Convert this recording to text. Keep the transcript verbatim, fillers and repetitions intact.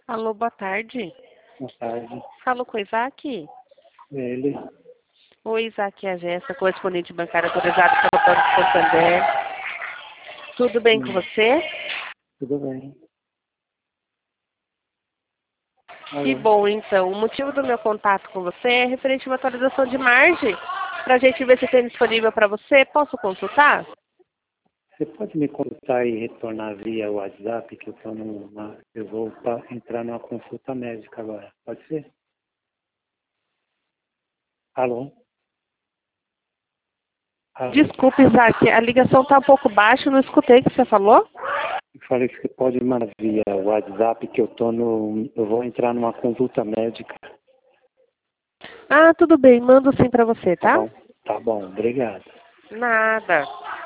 Alô, boa tarde. Boa tarde. Falo com o Isaac? Ele. Oi, Isaac, é a Jéssica, correspondente bancária autorizada pelo Banco Santander. Tudo bem Hum, com você? Tudo bem. Que Alô. bom, então. O motivo do meu contato com você é referente a uma atualização de margem, para a gente ver se tem disponível para você. Posso consultar? Você pode me consultar e retornar via WhatsApp, que eu tô numa. Eu vou pa- entrar numa consulta médica agora. Pode ser? Alô? Alô? Desculpe, Isaac, a ligação está um pouco baixa, não escutei o que você falou. Eu falei que você pode mandar via WhatsApp, que eu tô no. Eu vou entrar numa consulta médica. Ah, tudo bem, mando sim para você, Tá tá? bom? Tá bom, obrigado. Nada.